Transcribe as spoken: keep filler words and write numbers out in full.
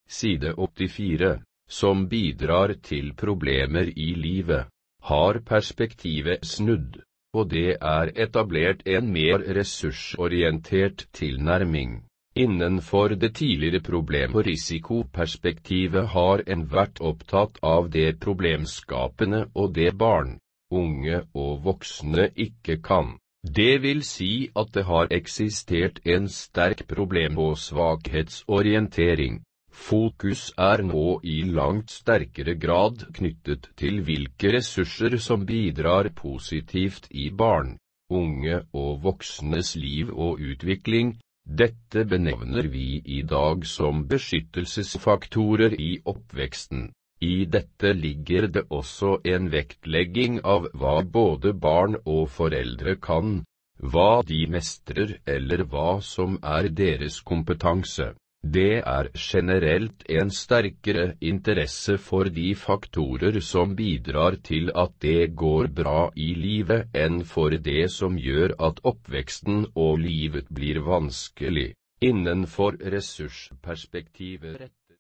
side åttifire, som bidrar til problemer i livet, har perspektivet snudd, og det er etablert en mer ressursorientert tilnærming. Innenfor det tidligere problem- og risikoperspektivet har en vært opptatt av det problemskapende og det barn, unge og voksne ikke kan. Det vil si at det har eksistert en sterk problem- og svakhetsorientering. Fokus er nå i langt sterkere grad knyttet til hvilke ressurser som bidrar positivt i barn, unge og voksnes liv og utvikling. Dette benevner vi i dag som beskyttelsesfaktorer i oppveksten. I dette ligger det også en vektlegging av hva både barn og foreldre kan, hva de mestrer eller hva som er deres kompetanse. Det er generelt en sterkere interesse for de faktorer som bidrar til at det går bra i livet enn for det som gjør at oppveksten og livet blir vanskelig. Innenfor ressursperspektivet